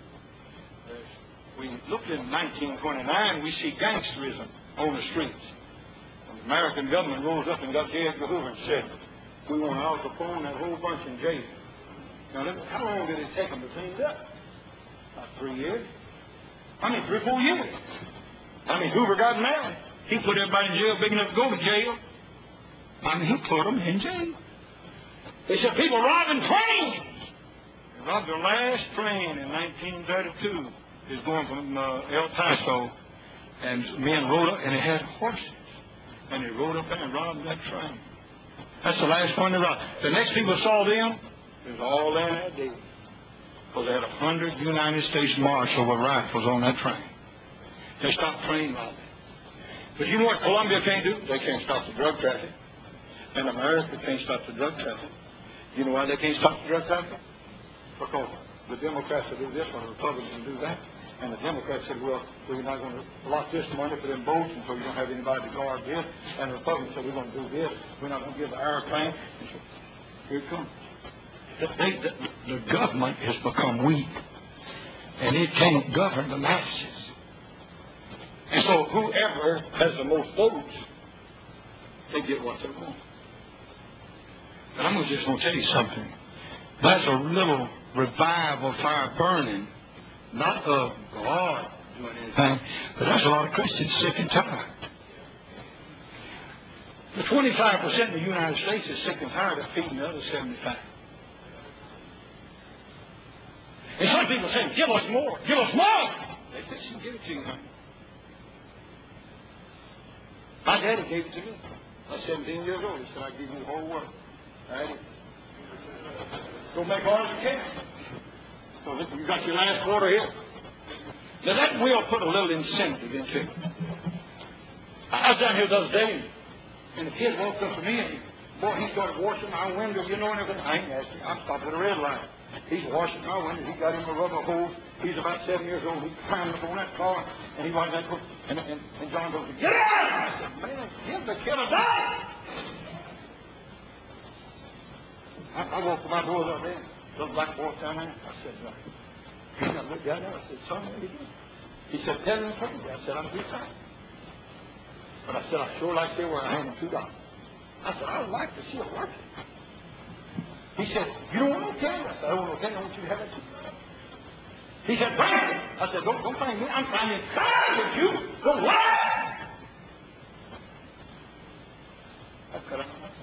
We look in nineteen twenty-nine, we see gangsterism on the streets. The American government rose up and got J. Edgar Hoover and said, we want Al Capone and that whole bunch in jail. Now, how long did it take them to clean it up? About three years. I mean, three or four years. I mean, Hoover got married. He put everybody in jail big enough to go to jail. I mean, he put them in jail. They said people robbing trains. They robbed their last train in nineteen thirty-two. It was going from uh, El Paso, and men rode up, and they had horses. And they rode up there and robbed that train. That's the last one they robbed. The next people saw them, it was all down that day. Because they had a hundred United States Marshals with rifles on that train. They stopped train robbing. But you know what Colombia can't do? They can't stop the drug traffic. And America can't stop the drug traffic. You know why they can't stop the drug traffic? Because the Democrats will do this one, the Republicans will do that. And the Democrats said, well, we're not going to allot this money for them boats, and so you don't have anybody to guard this. And the Republicans said, we're going to do this. We're not going to give the airplane. And so, here it comes. that they, the, the government has become weak, and it can't govern the masses. And so whoever has the most votes, they get what they want. And I'm just going to tell you something. That's a little revival fire burning, not of God doing anything, but that's a lot of Christians sick and tired. The twenty-five percent of the United States is sick and tired of feeding the other seventy-five. And some people say, give us more, give us more. They just give it to you, honey. My daddy gave it to me. I was seventeen years old. He said, I give you the whole world. All right? Go make all you can. So you got your last quarter here. Now that will put a little incentive into it. I was down here the other day, and the kid walked up to me, and boy, he started washing my window, you know, and everything. I ain't asking. I'm stopping at a red light. He's washing my window. He got him a rubber hose. He's about seven years old. He climbed up on that car, and he wanted that hook. And, and, and John goes, get out! I said, man, give the kid a dime. I, I walked to my boys up there, little black boy down there. I said, no. He got looked at me. I said, son, what are you doing? He said, tell him something. I said, I'm too tired. But I said, I sure like to see where I hand him two dollars. I said, I would like to see it working. He said, you don't want no candy? I said, I don't want no candy. I want you to have that too. He said, bring it. I said, don't, don't find me. I'm finding time with you. Go what? I cut out my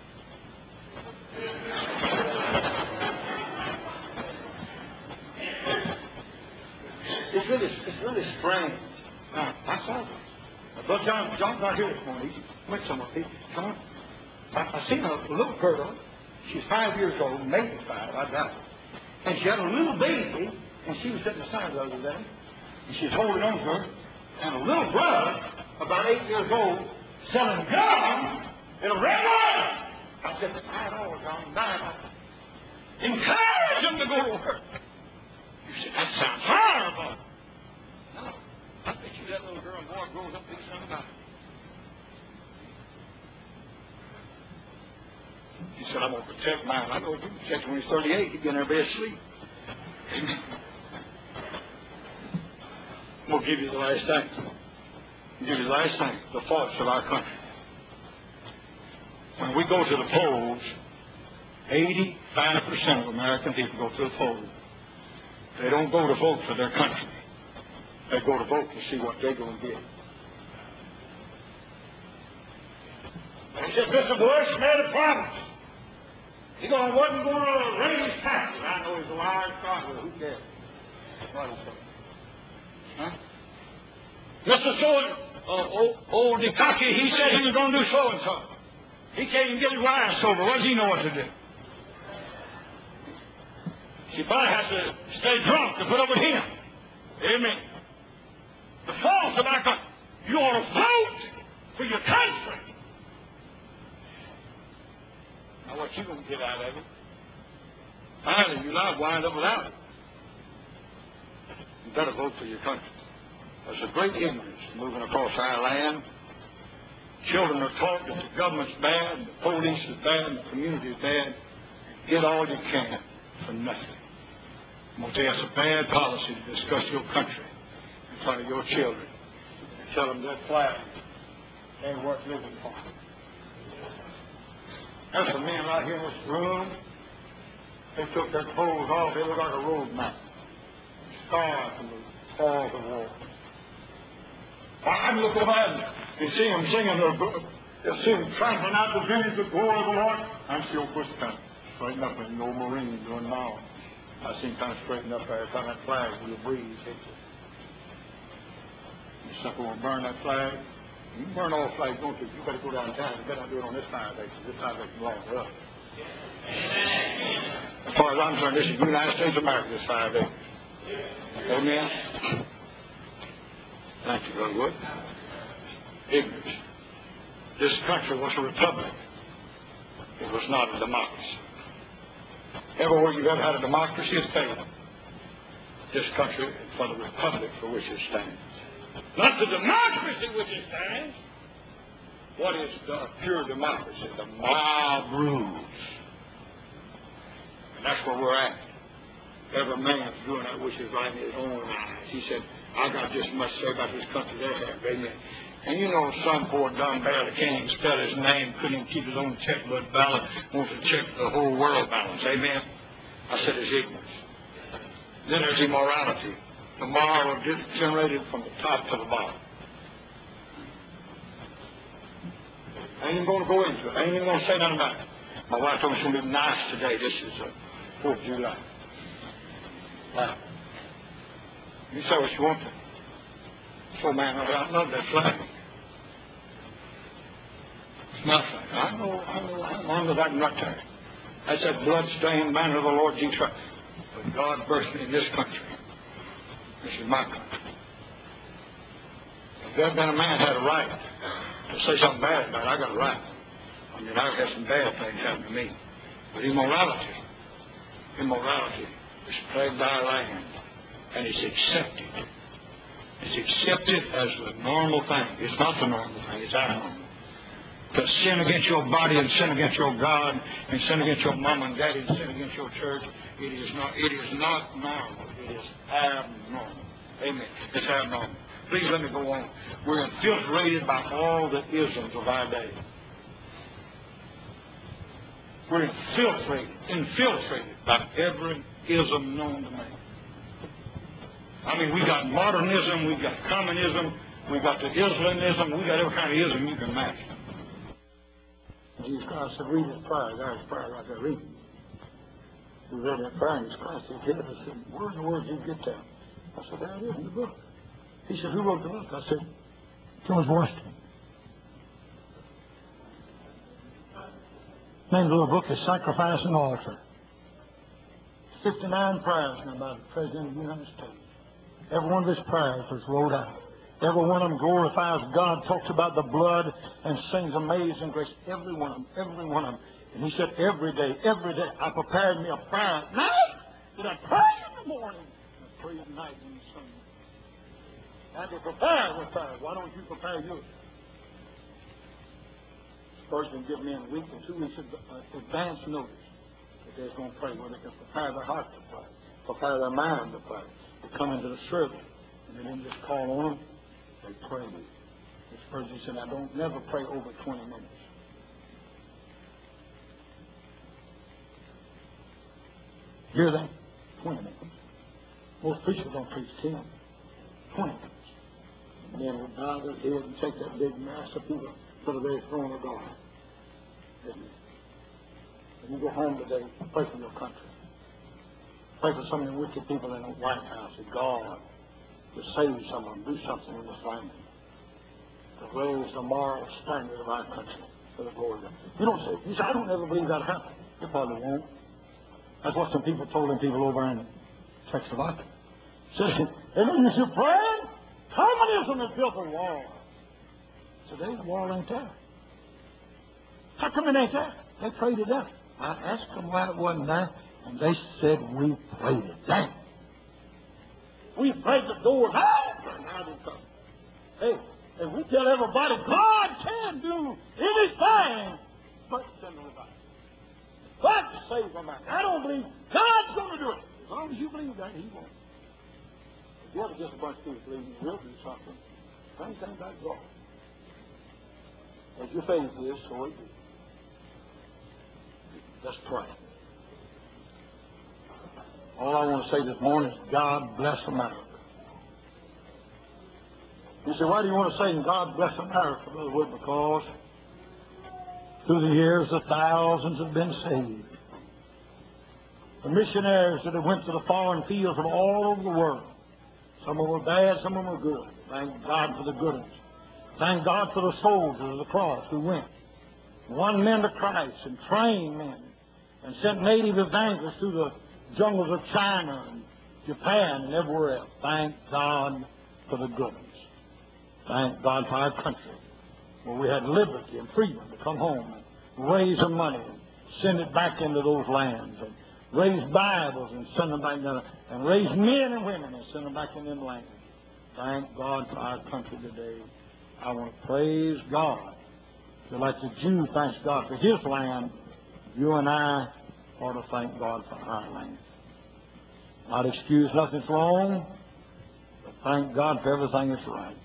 It's really, it's really strange. Now, I saw it. But John, John's not here this morning. He went somewhere. He, John, I, I seen a little girl. She's five years old, maybe five, I doubt it. And she had a little baby, and she was sitting beside the other day, and she's holding on to her, and a little brother, about eight years old, selling gum in a red light. I said, five dollars, John, nine dollars. Encourage him to go to work. You said, that sounds horrible. No, I bet you that little girl and boy grows up to be somebody. He said, I'm going to protect mine. I know if you protect him when he's thirty-eight, he'd be in there bed asleep. I'm going to give you the last thing. I'll give you the last thing, the faults of our country. When we go to the polls, eighty-five percent of American people go to the polls. They don't go to vote for their country. They go to vote to see what they're going to get. He said, Mister Bush made a promise. He wasn't going to raise taxes. I know he's a large prophet. Who cares? What he said. Huh? Mister So, uh, old, old Dukakis, he said he was going to do so and so. He can't even get his wife sober. What does he know what to do? She probably has to stay drunk to put up with him. Amen. The faults of our country. You ought to vote for your country. Now, what you going to get out of it? Finally, you'll not wind up without it. You better vote for your country. There's a great ignorance moving across our land. Children are taught that the government's bad, the police is bad, the community is bad. Get all you can for nothing. I'm going to tell you, it's a bad policy to discuss your country in front of your children. Tell them that flag ain't worth living for. There's some men right here in this room. They took their clothes off. They look like a road map. Scarred from the falls of war. I can look around and see them singing, they're singing, trampling out the vintage of glory of the Lord. I'm still pushing kind of straighten up in the old Marines doing now. I seen kind of straighten up there, kind of that flag with the breeze hits it. You sucker want to burn that flag? You can burn all flags, don't you? You better go downtown. You better not do it on this fire base. This fire base belongs to us. As far as I'm concerned, this is the United States of America, this fire base. Amen? Thank you, Brother Wood. Ignorance. This country was a republic. It was not a democracy. Everywhere you've ever had a democracy has failed. This country for the republic for which it stands. Not the democracy which it stands. What is the pure democracy? The mob rules. That's where we're at. Every man's doing that which is right in his own eyes. He said, I got just as much to say about this country they have. Amen. And you know, some poor dumb barely can't even spell his name, couldn't even keep his own checkbook balance, wants to check the whole world balance. Amen. I said it's ignorance. Then there's immorality. The moral generated from the top to the bottom. I ain't even going to go into it. I ain't even going to say nothing about it. My wife told me she's going to be nice today. This is uh, fourth of July. Now, you say what you want to. So, man, I don't love that flag. It's my flag. I know, I know, I'm under that nut there. That's that blood-stained banner of the Lord Jesus Christ. But God birthed me in this country. This is my country. If there had been a man had a right to say something bad about it, I got a right. I mean, I've had some bad things happen to me. But immorality, immorality is plagued by our land, and it's accepted. It's accepted as the normal thing. It's not the normal thing, it's abnormal. To sin against your body and sin against your God and sin against your mom and daddy and sin against your church, it is not, it is not normal. It is abnormal. Amen. It's abnormal. Please let me go on. We're infiltrated by all the isms of our day. We're infiltrated, infiltrated by every ism known to man. I mean, we got modernism, we got communism, we got the Islamism, we got every kind of ism you can imagine. Jesus Christ said, read his prayer. There's his prayer right there. Read it. We read that prayer, and Jesus Christ said, here. I said, where in the world did you get that? I said, there it is in the book. He said, who wrote the book? I said, George Washington. The name of the book is Sacrifice and Altar. fifty-nine prayers now by the President of the United States. Every one of his prayers was wrote out. Every one of them glorifies God, talks about the blood, and sings Amazing Grace. Every one of them, every one of them. And he said, every day, every day, I prepared me a prayer at night, and I prayed in the morning, and I prayed at night when the sun. I had to prepare with prayers. Why don't you prepare yours? Person give me in a week or two weeks uh, advance notice that they're going to pray, where they can prepare their heart to pray, prepare their mind to pray, to come into the service, and they didn't just call on them, they pray. This person said, I don't never pray over twenty minutes. Hear that? twenty minutes. Most preachers don't preach ten. twenty minutes. And then will bow their head and take that big mass of people to the very throne of God. When you go home today, pray for your country. Pray for some of the wicked people in the White House, that God to save some of them, do something in this land, to raise the moral standard of our country for the glory of God. You don't say, you say, I don't ever believe that'll happen. You probably won't. That's what some people told them people over in Czechoslovakia. Said, and then you should pray. Communism has built a wall. Today the wall ain't there. How come it ain't there? They prayed it up. I asked them why it wasn't there, and they said we prayed it down. We prayed the doors out, and now they come. Hey, if we tell everybody God can do anything but send revival, but save a man. I don't believe God's going to do it. As long as you believe that, He won't. If you ever just a bunch of people believe He will do something, same thing about God. As your faith is, so it is. Let's pray. All I want to say this morning is God bless America. You say, why do you want to say God bless America, Brother Wood? Because through the years, the thousands have been saved. The missionaries that have went to the foreign fields from all over the world. Some of them were bad, some of them were good. Thank God for the good ones. Thank God for the soldiers of the cross who went, won men to Christ and trained men and sent native evangelists through the jungles of China and Japan and everywhere else. Thank God for the good ones. Thank God for our country, where we had liberty and freedom to come home and raise the money and send it back into those lands and raise Bibles and send them back down and raise men and women and send them back in them lands. Thank God for our country today. I want to praise God. So like the Jew thanks God for his land, you and I ought to thank God for our land. Not excuse nothing's wrong, but thank God for everything that's right.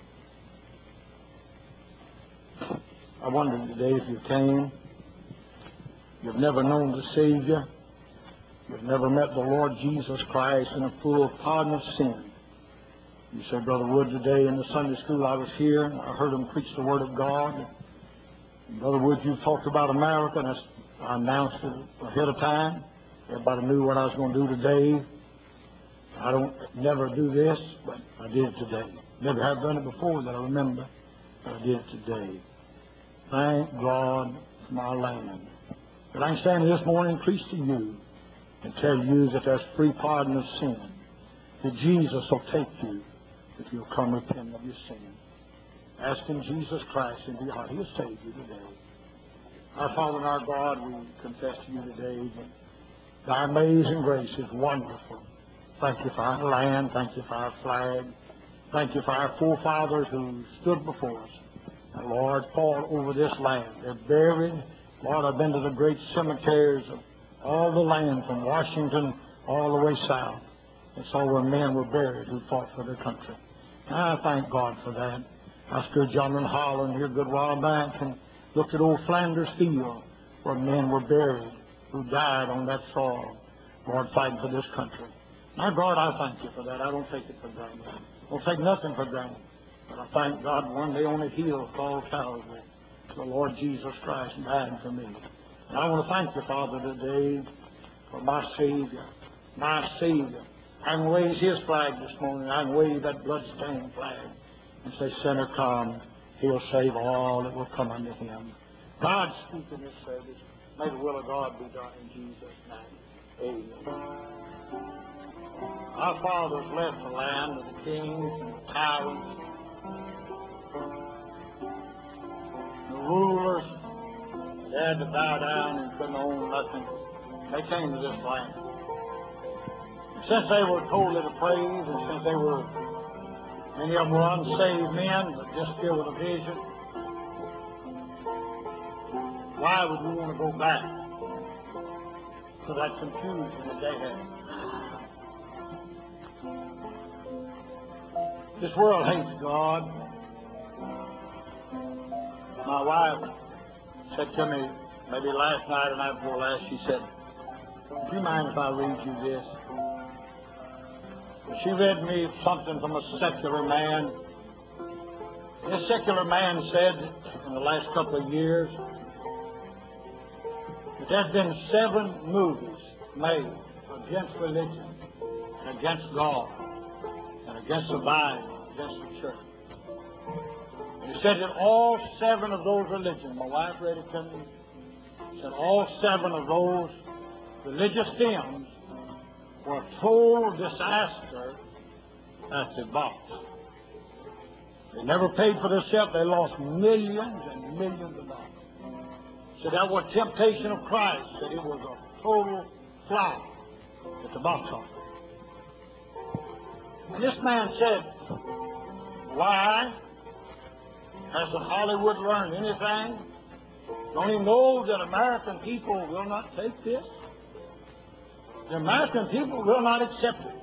I wondered today if you came, you've never known the Savior, you've never met the Lord Jesus Christ in a full pardon of sin. You said, Brother Wood, today in the Sunday school I was here, and I heard him preach the Word of God. And Brother Wood, you talked about America, and I announced it ahead of time. Everybody knew what I was going to do today. I don't never do this, but I did it today. Never have done it before that I remember, but I did it today. Thank God for my land. But I can stand here this morning and preach to you and tell you that there's free pardon of sin, that Jesus will take you if you'll come repent of your sin. Asking Jesus Christ into your heart, He'll save you today. Our Father and our God, we confess to you today that Thy amazing grace is wonderful. Thank you for our land. Thank you for our flag. Thank you for our forefathers who stood before us. And Lord, fought over this land. They're buried. Lord, I've been to the great cemeteries of all the land from Washington all the way south. And saw where men were buried who fought for their country. And I thank God for that. I stood yonder in Holland here a good while back and looked at old Flanders Field where men were buried who died on that soil, Lord, fighting for this country. My God, I thank you for that. I don't take it for granted. I don't take nothing for granted. But I thank God one day on a hill called Calvary, the Lord Jesus Christ died for me. And I want to thank you, Father, today for my Savior, my Savior. I can raise His flag this morning. I can wave that blood-stained flag and say, Sinner, come. He'll save all that will come unto Him. God speak in this service. May the will of God be done in Jesus' name. Amen. Our fathers left the land of the kings and the tyrants, the rulers. They had to bow down and couldn't own nothing. They came to this land. And since they were totally depraved, and since they were, many of them were unsaved men, but just filled with a vision, why would we want to go back to that confusion that they had? This world hates God. My wife said to me, maybe last night or night before last, she said, do you mind if I read you this? She read me something from a secular man. This secular man said in the last couple of years that there's been seven movies made against religion and against God and against the Bible, against the church. And he said that all seven of those religions, my wife read it to me, said all seven of those religious films were a total disaster at the box. They never paid for themselves. They lost millions and millions of dollars. So that was Temptation of Christ, that it was a total flop at the box office. And this man said, why hasn't Hollywood learned anything? Don't he know that American people will not take this? The American people will not accept it.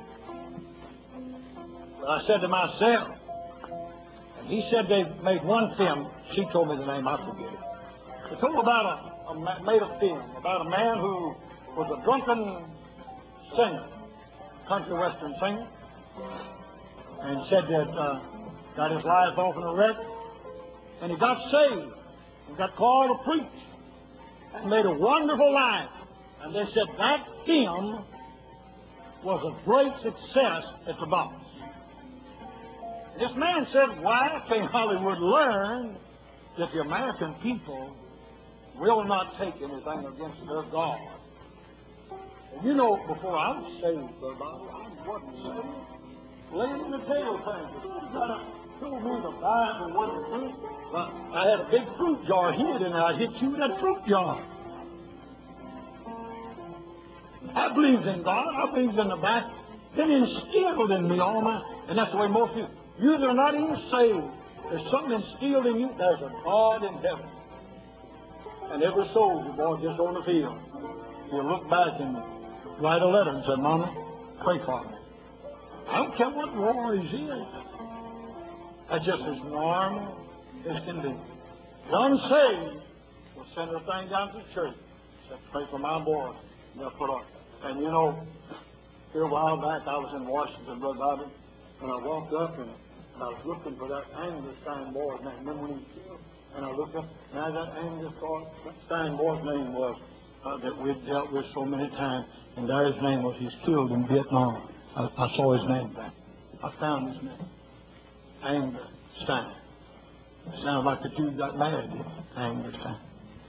But I said to myself, and he said they made one film. She told me the name, I forget it. They told about a, a made a film about a man who was a drunken singer, country western singer, and said that uh, got his life off in a wreck, and he got saved and got called to preach and made a wonderful life. And they said that film was a great success at the box. This man said, why can't Hollywood learn that the American people will not take anything against their God? And you know, before I was saved, Brother Bobby, I wasn't saved. Laying in the table thing. Told me the Bible wasn't true. But I had a big fruit jar hid, and I'd hit you with that fruit jar. I believed in God. I believed in the Bible. Been instilled in me all my, and that's the way most people. You that are not even saved, there's something instilled in you. There's a God in heaven, and every soldier, boy, just on the field, he'll look back and write a letter and say, Mama, pray for me. I don't care what war he's in. That's just as normal as can be. The unsaved will send her thing down to the church. Say, pray for my boy. And they'll put up. And you know, here a while back, I was in Washington, Brother Bobby, and I walked up and, and I was looking for that Angus Stein boy's name. Remember when he was killed? And I looked up, and that Angus Stein boy's name was uh, that we'd dealt with so many times. And there his name was. He's killed in Vietnam. I, I saw his name back. I found his name. Angus Stein. It sounded like the dude got mad, didn't it? Angus Stein.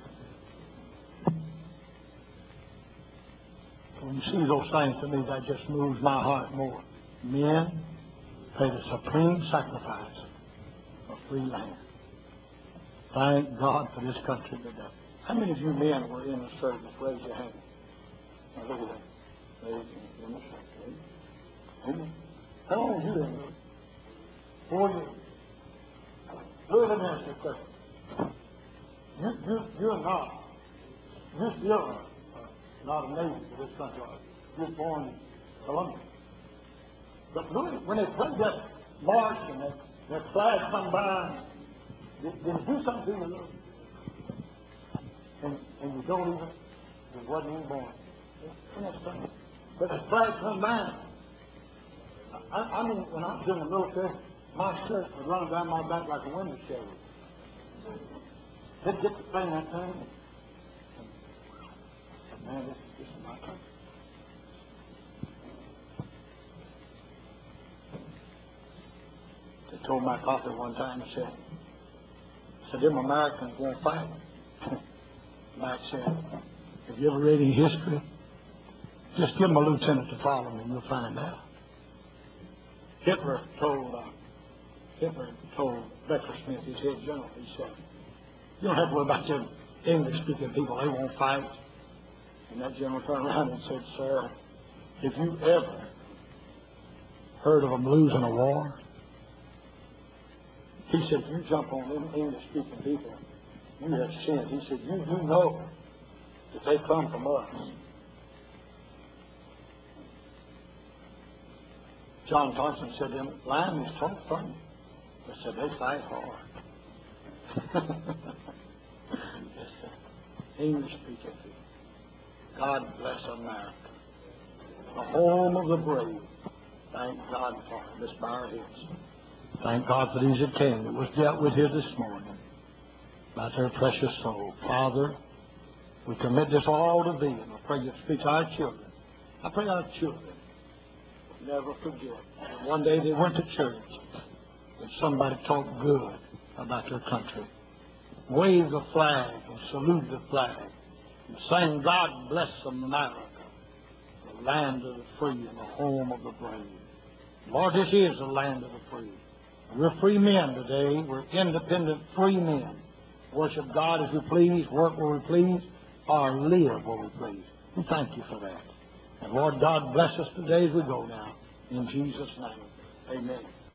When you see those things, to me, that just moves my heart more. Men pay the supreme sacrifice for free land. Thank God for this country today. How many of you men were in the service? Raise your hand. Now look at that. Raise your hand. Amen. How long have you been there? Four years. Look at me, question. You, you, you're not. You're still not a native of this country. You're born in Columbia. But look, when they played that march and that, that flag come by, did, did it do something to you? And, and you don't even, you wasn't even born. Isn't that funny? But the flag come by. I, I mean, when I was in the military, my shirt would run down my back like a window shade. They'd get to playing that thing. Man, this, this is my country. They told my father one time, he said, said, them Americans won't fight. Mike said, have you ever read any history? Just give them a lieutenant to follow me and you'll find out. Hitler told, uh, Hitler told Beckersmith, his head general, he said, you don't have to worry about them English-speaking people, they won't fight. And that general turned around and said, sir, have you ever heard of them losing a war? He said, you jump on them English-speaking people, you have sinned. He said, you do know that they come from us. John Thompson said, them lions talk funny. But said, they fight hard. Yes, sir. English-speaking people. God bless America. The home of the brave. Thank God for it. Let's bow our heads. Thank God for these that came. It was dealt with here this morning about their precious soul. Father, we commit this all to Thee, and I pray You speak to our children. I pray our children never forget that one day they went to church and somebody talked good about their country. Waved the flag and saluted the flag. And saying, God bless America, the land of the free and the home of the brave. Lord, this is the land of the free. We're free men today. We're independent, free men. Worship God as we please, work where we please, or live where we please. We thank You for that. And Lord God, bless us today as we go now. In Jesus' name, amen.